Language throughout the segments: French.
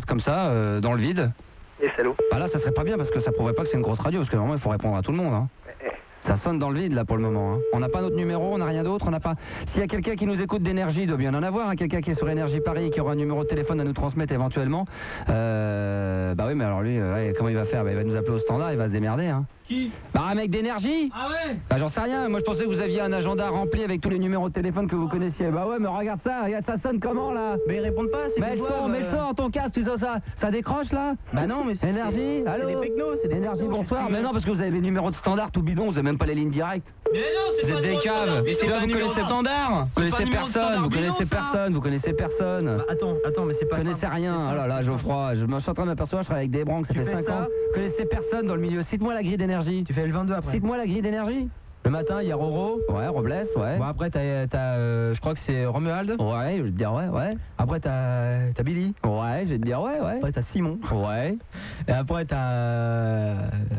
comme ça, dans le vide. Et salaud. Bah là, ça serait pas bien parce que ça prouverait pas que c'est une grosse radio, parce que normalement, il faut répondre à tout le monde. Hein. Ça sonne dans le vide là pour le moment. Hein. On n'a pas notre numéro, on n'a rien d'autre, on n'a pas. S'il y a quelqu'un qui nous écoute d'énergie, il doit bien en avoir. Hein. Quelqu'un qui est sur Énergie Paris, qui aura un numéro de téléphone à nous transmettre éventuellement. Bah oui, mais alors lui, comment il va faire? Bah, il va nous appeler au standard, il va se démerder. Hein. Qui? Bah un mec d'énergie. Ah ouais? Bah j'en sais rien. Moi je pensais que vous aviez un agenda rempli avec tous les numéros de téléphone que vous connaissiez. Bah ouais, mais regarde ça sonne comment là? Mais ils répondent pas, c'est Mais le son dans ton casque, tu sais ça décroche là? Bah non, mais c'est... Énergie, allô? C'est des pecnos, c'est des Énergie, pecnos, bonsoir. Mais non, parce que vous avez les numéros de standard tout bidon, vous avez même pas les lignes directes. Mais non, c'est Vous pas êtes des caves. Mais c'est Là, pas vous un numéro connaissez standard. Vous connaissez personne, vous connaissez personne. Bah, attends, mais c'est pas Vous connaissez rien. Oh là là, Geoffroy, je me suis en train de m'apercevoir, je travaille avec des branques, ça Tu fait fais 5 ça ans. Vous connaissez personne dans le milieu. Cite-moi la grille d'énergie. Tu fais le 22 après. Cite-moi la grille d'énergie. Le matin, il y a Roro. Ouais, Robles, ouais. Bon, après, t'as je crois que c'est Romuald. Ouais, je vais te dire ouais. Après, t'as Billy. Ouais, je vais te dire ouais. Après, t'as Simon. Ouais. Et après, t'as...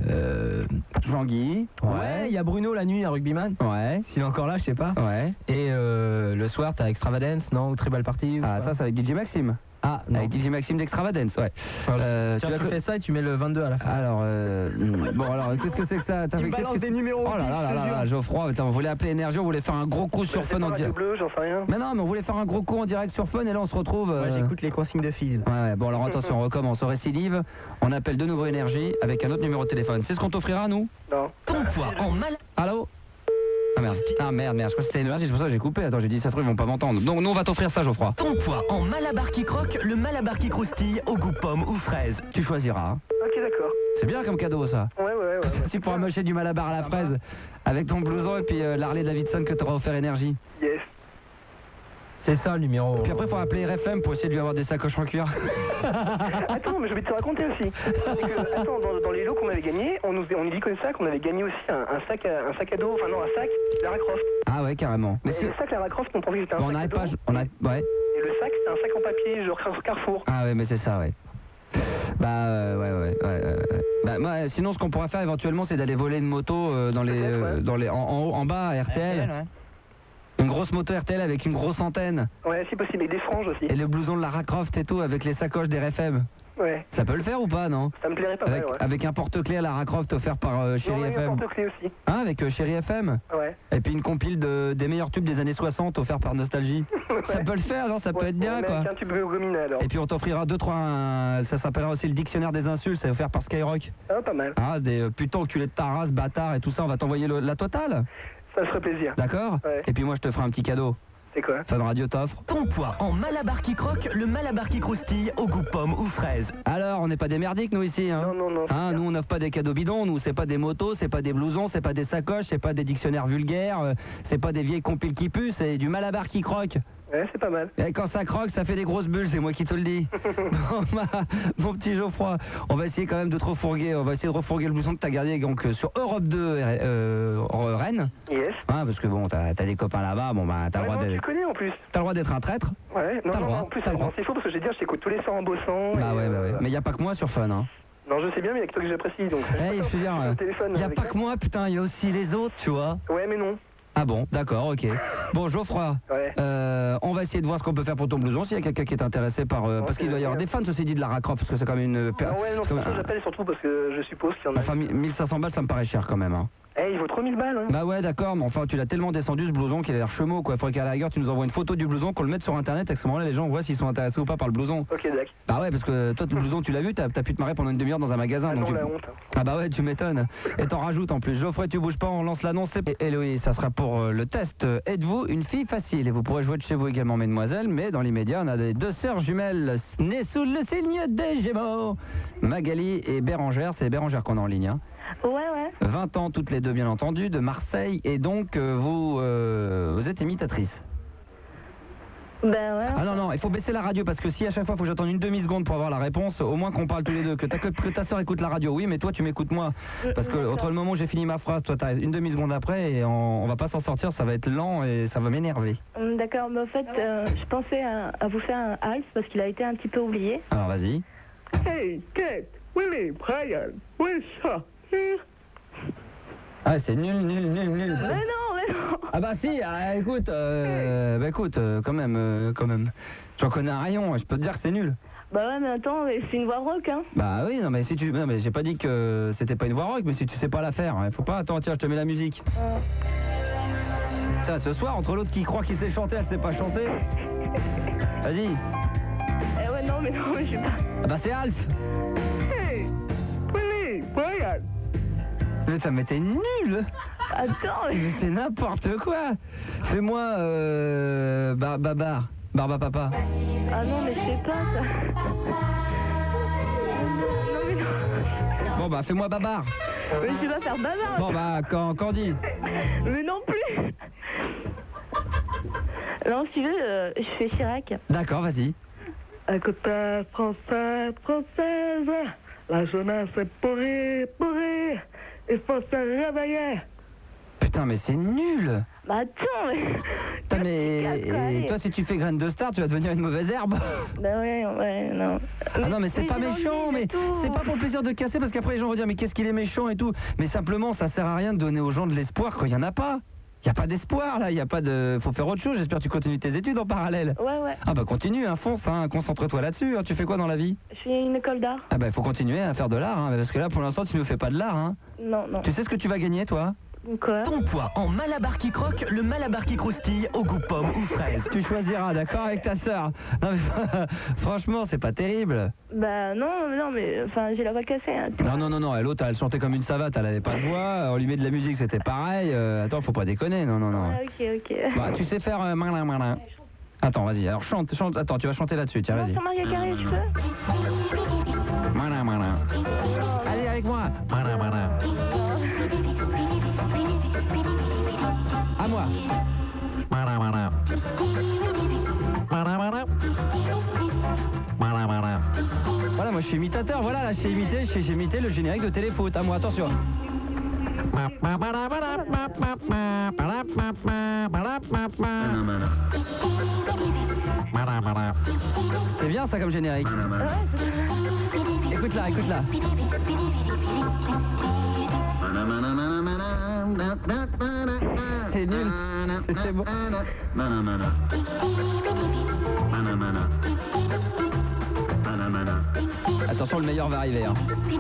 Jean-Guy. Ouais, il y a Bruno la nuit à Rugbyman. Ouais. S'il est encore là, je sais pas. Ouais. Et le soir, t'as Extravagance, non? Ou Tribal Party. Ah, ça, c'est avec DJ Maxime. Ah, non. Avec DJ Maxime d'Extravagance, ouais. Tu fais ça et tu mets le 22 à la fin. Alors, bon, alors, qu'est-ce que c'est que ça? T'as fait qu'est-ce que des numéros. Oh là là, Geoffroy, on voulait appeler Énergie, on voulait faire un gros coup sur Fun en direct. bleu, j'en sais rien. Mais non, mais on voulait faire un gros coup en direct sur Fun et là on se retrouve. Moi, j'écoute les consignes de Fizz. Ouais, bon, alors attention, on recommence. On récidive, on appelle de nouveau Énergie avec un autre numéro de téléphone. C'est ce qu'on t'offrira, nous? Non. Ton poids en mal. Allô? Ah merde, je crois que c'était Énergie, c'est pour ça que j'ai coupé. Attends, j'ai dit ça, ils vont pas m'entendre. Donc, nous, on va t'offrir ça, Geoffroy. Ton poids en malabar qui croque, le malabar qui croustille au goût pomme ou fraise. Tu choisiras. Hein. Ok, d'accord. C'est bien comme cadeau, ça. Ouais. Tu pourras mocher du malabar à la fraise avec ton blouson et puis l'Harley Davidson que t'auras offert Énergie. Yes. C'est ça le numéro. Puis après, il faut appeler RFM pour essayer de lui avoir des sacoches en cuir. Attends, mais je vais te raconter aussi. Attends, dans les lots qu'on avait gagnés, on nous dit comme ça qu'on avait gagné aussi un sac à dos, enfin non, un sac Lara Croft. Ah ouais, carrément. Mais le sac Lara Croft, mon profil, c'était un on sac n'arrête à pas, dos. ouais. Et le sac, c'était un sac en papier, genre Carrefour. Ah ouais, mais c'est ça, ouais. Bah ouais. Bah moi, sinon ce qu'on pourrait faire éventuellement, c'est d'aller voler une moto en haut, en bas à RTL. Ouais. Une grosse moto RTL avec une grosse antenne. Ouais, si possible, et des franges aussi. Et le blouson de Lara Croft et tout avec les sacoches des RFM. Ouais. Ça peut le faire ou pas, non? Ça me plairait pas mal, ouais. Avec un porte-clés à Lara Croft offert par Chéri FM. Un porte-clés aussi. Hein, avec Chéri FM. Ouais. Et puis une compile des meilleurs tubes des années 60 offert par Nostalgie. Ouais. Ça peut le faire, non? Ça peut être bien, quoi. Avec un tube gominé alors. Et puis on t'offrira 2-3, ça s'appellera aussi le dictionnaire des insultes, c'est offert par Skyrock. Ah, pas mal. Ah, des putains enculés de ta race, bâtard et tout ça, on va t'envoyer la totale. Ça me ferait plaisir. D'accord? Ouais. Et puis moi je te ferai un petit cadeau. C'est quoi? Fun Radio t'offre. Ton poids en malabar qui croque, le malabar qui croustille au goût pomme ou fraise. Alors, on n'est pas des merdiques nous ici, hein? Non. Hein, nous on n'offre pas des cadeaux bidons, nous c'est pas des motos, c'est pas des blousons, c'est pas des sacoches, c'est pas des dictionnaires vulgaires, c'est pas des vieilles compiles qui puent, c'est du malabar qui croque. Ouais, c'est pas mal. Et quand ça croque, ça fait des grosses bulles, c'est moi qui te le dis. Bon, mon petit Geoffroy, on va essayer quand même de te refourguer, on va essayer de refourguer le blouson que t'as gardé donc, sur Europe 2 Rennes. Yes. Hein, parce que bon, t'as des copains là-bas, bon bah t'as le droit Tu d'être. connais en plus. T'as le droit d'être un traître. Ouais, T'as le droit, en plus, t'as le droit. c'est faux parce que j'ai dit, je t'écoute tous les soirs en bossant. Bah ouais. Mais y a pas que moi sur Fun, hein. Non, je sais bien, mais il y a que toi que j'apprécie, donc... Hey, je veux dire, y a pas que moi, putain, y a aussi les autres, tu vois. Ouais, mais non. Ah bon, d'accord, ok. Bon, Geoffroy, Ouais. on va essayer de voir ce qu'on peut faire pour ton blouson, s'il y a quelqu'un qui est intéressé par... parce qu'il doit y avoir des fans, ceci dit, de Lara Croft, parce que c'est quand même une... Non, j'appelle surtout parce que je suppose qu'il y en a... Enfin, 1500 balles, ça me paraît cher quand même, hein. Eh, il vaut 3000 balles, hein. Bah ouais, d'accord, mais enfin, tu l'as tellement descendu ce blouson qu'il a l'air chemo, quoi. Faudrait qu'à la rigueur, tu nous envoies une photo du blouson, qu'on le mette sur internet, et à ce moment-là, les gens voient s'ils sont intéressés ou pas par le blouson. Ok, d'accord. Bah ouais, parce que toi, le blouson, tu l'as vu, t'as pu te marrer pendant une demi-heure dans un magasin. Ah donc non, tu... la honte. Ah bah ouais, tu m'étonnes. Et t'en rajoutes en plus. Geoffroy, tu bouges pas, on lance l'annonce. Et Héloïse, ça sera pour le test. Êtes-vous une fille facile? Et vous pourrez jouer de chez vous également, mesdemoiselles, mais dans l'immédiat, on a des deux sœurs jumelles nées sous le signe des Gémeaux. Magali et Bérangère, c'est Bérangère qu'on a en ligne, hein. Ouais. 20 ans toutes les deux, bien entendu, de Marseille, et donc vous êtes imitatrice. Ben ouais. Ah non, il faut baisser la radio, parce que si à chaque fois il faut que j'attende une demi-seconde pour avoir la réponse, au moins qu'on parle tous les deux, que ta soeur écoute la radio, oui, mais toi tu m'écoutes moi, parce que entre le moment où j'ai fini ma phrase, toi t'as une demi-seconde après, et on va pas s'en sortir, ça va être lent et ça va m'énerver. D'accord, mais en fait, je pensais à vous faire un Alf, parce qu'il a été un petit peu oublié. Alors vas-y. Hey, Kate, Willy, Brian, Wilson. Ah, c'est nul. Mais non. Ah bah si, écoute, quand même. J'en connais un rayon, je peux te dire que c'est nul. Bah ouais, mais attends, c'est une voix rock, hein. Bah oui, non mais si tu... Non mais j'ai pas dit que c'était pas une voix rock, mais si tu sais pas la faire, hein, faut pas... Attends, tiens, je te mets la musique. Putain, ce soir, entre l'autre qui croit qu'il sait chanter, elle sait pas chanter. Vas-y. Eh ouais, non, mais je sais pas. Ah bah c'est Alf. Hey, oui, regarde. Mais ça m'était nul. Attends, Mais c'est n'importe quoi. Fais-moi Barba Papa. Ah non, mais je sais pas, ça. Non, mais non. Bon bah fais-moi Babar. Mais je sais pas faire bavard. Bon bah Candy. Mais non plus. Non, si tu veux, je fais Chirac. D'accord, vas-y. Écoutez, française, la jeunesse est pourrie, il faut se réveiller. Putain mais c'est nul. Bah attends, mais... Putain mais... Et toi si tu fais graine de star, tu vas devenir une mauvaise herbe. Bah ouais, non. Ah non mais c'est pas j'ai méchant, envie mais et tout. c'est pas pour le plaisir de casser parce qu'après les gens vont dire mais qu'est-ce qu'il est méchant et tout. Mais simplement ça sert à rien de donner aux gens de l'espoir quand il y en a pas. Il y a pas d'espoir là, il y a pas de... Faut faire autre chose, j'espère que tu continues tes études en parallèle. Ouais. Ah bah continue, hein, fonce, hein, concentre-toi là-dessus. Hein. Tu fais quoi dans la vie? Je fais une école d'art. Ah bah il faut continuer à faire de l'art, hein, parce que là pour l'instant tu ne fais pas de l'art. Hein. Non. Tu sais ce que tu vas gagner toi? Quoi? Ton poids en Malabar qui croque, le Malabar qui croustille au goût pomme ou fraise. Tu choisiras, d'accord, avec ta sœur. Non mais franchement c'est pas terrible. Bah non, mais enfin j'ai la voix cassée. Hein. Non, l'autre elle chantait comme une savate, elle avait pas de voix, on lui met de la musique c'était pareil. Attends, faut pas déconner, non. Ah, ok. Bah tu sais faire malin. Attends, vas-y, alors chante, attends, tu vas chanter là-dessus, tiens, vas-y. Sur Maria Carré, tu peux? Malin. Allez avec moi. Malin. À moi. Malin. Voilà, moi je suis imitateur, voilà, là j'ai imité le générique de Téléfoot. À moi, attention. C'était bien ça comme générique. Écoute-la. C'est nul. C'était bon. Attention, le meilleur va arriver. Hein.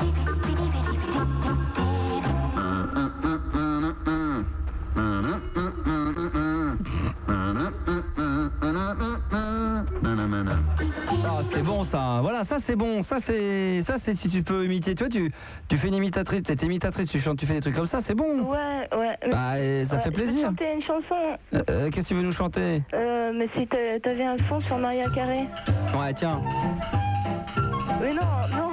Oh, c'était bon ça. Voilà, ça c'est bon. Ça c'est si tu peux imiter. Tu vois, tu fais une imitatrice, t'es imitatrice, tu chantes, tu fais des trucs comme ça, c'est bon. Ouais. Bah, ça fait plaisir. Je peux chanter une chanson. Qu'est-ce que tu veux nous chanter? Mais si t'avais un son sur Maria Carré. Ouais, tiens. Mais non.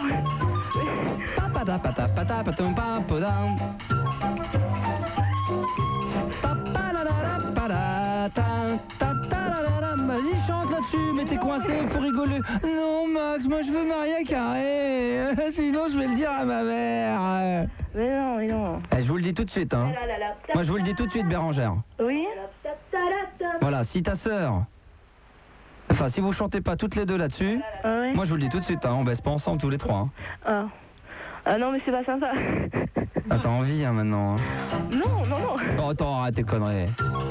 Vas-y, chante là-dessus, mais t'es coincé, faut rigoler. Non, Max, moi je veux Maria Carré. Sinon, je vais le dire à ma mère. Mais non. Je vous le dis tout de suite, hein. Moi, je vous le dis tout de suite, Bérangère. Oui. Voilà, si ta sœur... Enfin, si vous chantez pas toutes les deux là-dessus, Ouais. moi je vous le dis tout de suite, hein, on baisse pas ensemble tous les trois. Hein. Ah non, mais c'est pas sympa. Ah, t'as envie, hein, maintenant. Hein. Non. Oh, attends, arrête tes conneries.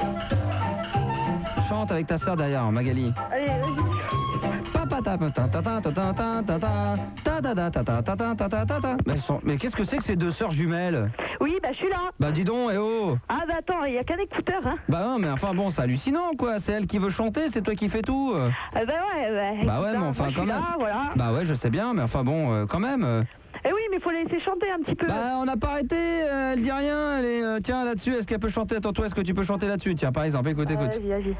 Chante avec ta sœur derrière, Magali. Allez, vas-y. Mais qu'est-ce que c'est que ces deux sœurs jumelles? Oui, bah je suis là. Bah dis donc, eh oh. Ah bah attends, il y a qu'un écouteur, hein. Bah non, mais enfin bon, c'est hallucinant, quoi. C'est elle qui veut chanter, c'est toi qui fais tout. Bah ouais. Bah ouais, écoute, mais enfin moi, je quand suis même. là, voilà. Bah ouais, je sais bien, mais enfin bon, quand même. Eh oui, mais faut la laisser chanter un petit peu. Bah on n'a pas arrêté, elle dit rien, elle est... tiens, là-dessus, est-ce qu'elle peut chanter? Attends, toi, est-ce que tu peux chanter là-dessus? Tiens, par exemple, écoute. Vas-y.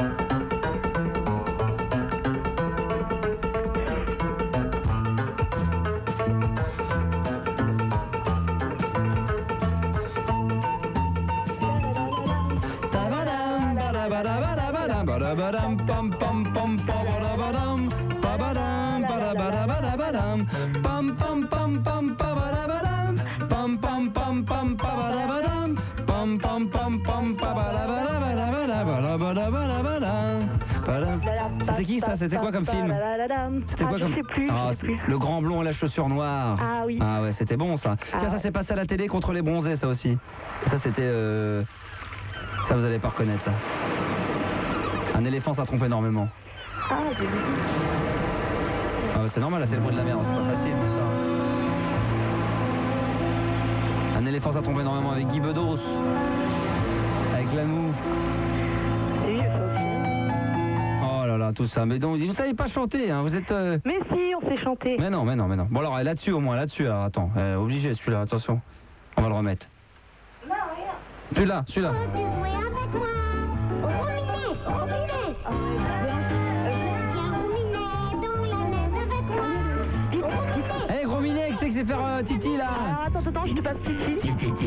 C'était qui ça? C'était quoi comme film? C'était quoi comme... Je sais plus. Le grand blond à la chaussure noire. Ah oui. Ah ouais, c'était bon ça. Tiens, ça s'est passé à la télé contre les bronzés, ça aussi. Ça c'était... Ça vous allez pas reconnaître ça. Un éléphant ça trompe énormément. Ah, j'ai vu. Ah, c'est normal, là, c'est le bruit de la mer, c'est pas facile tout ça. Un éléphant, ça tombe énormément avec Guy Bedos. Avec Lamou. Oui, ça aussi. Oh là là, tout ça. Mais donc, vous savez pas chanter, hein, vous êtes... Mais si, on sait chanter. Mais non. Bon alors, là-dessus au moins, là-dessus, alors attends. Obligé celui-là, attention. On va le remettre. Non, rien. Celui-là. Tu jouer avec moi au robinet. Viens ruminer dans la neige avec moi. Au robinet. Eh, gros minet, qui c'est que c'est faire Titi, là? Ah, attends, je te passe Titi.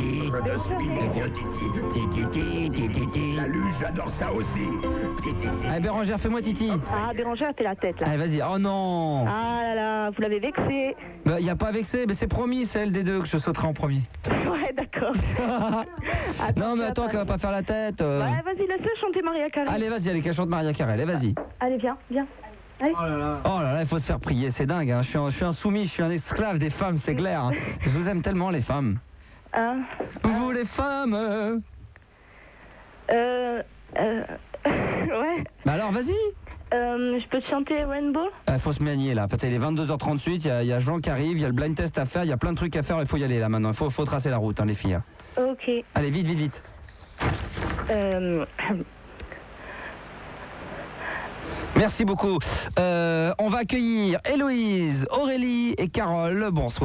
La luge, j'adore ça aussi. Allez, Bérangère, fais-moi Titi. Ah, Bérangère, elle fait la tête, là. Allez, vas-y. Oh non. Ah là là, vous l'avez vexé. Bah, y a pas vexé, mais c'est promis, c'est elle des deux que je sauterai en premier. Ouais, d'accord. Non, mais attends, qu'elle va pas faire la tête. Ouais, vas-y, laisse-le chanter Maria Carey. Allez, vas-y, allez, qu'elle chante Maria Carey, allez, vas-y. Allez, viens. Oh là là, il faut se faire prier, c'est dingue. Hein. Je suis un soumis, je suis un esclave des femmes, c'est clair. Hein. Je vous aime tellement, les femmes. Hein? Vous, les femmes. Ouais. Bah alors, vas-y. Je peux te chanter Rainbow? Faut se manier là, peut-être il est 22h38, il y a Jean qui arrive, il y a le blind test à faire, il y a plein de trucs à faire, il faut y aller là maintenant, il faut tracer la route, hein, les filles. Ok. Allez, vite. Merci beaucoup. On va accueillir Héloïse, Aurélie et Carole. Bonsoir.